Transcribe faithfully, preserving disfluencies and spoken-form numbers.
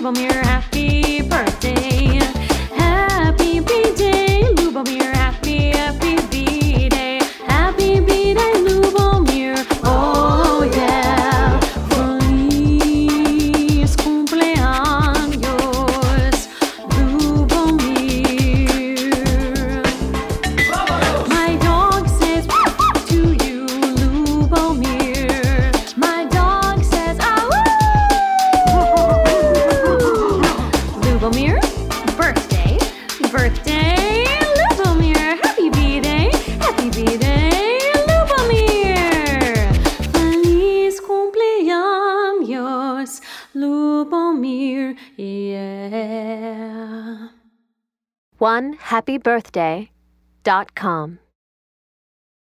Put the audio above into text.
Lubomir, happy birthday. Happy B-Day, Lubomir, happy, happy B-Day. Happy B-Day, Lubomir, oh yeah. Feliz cumpleaños, Lubomir. My dog says to you, Lubomir. My dog says, ah, Lubomir, birthday, birthday, Lubomir, happy B-Day, happy B-Day, Lubomir. Feliz cumpleaños, Lubomir, yeah. one happy birthday dot com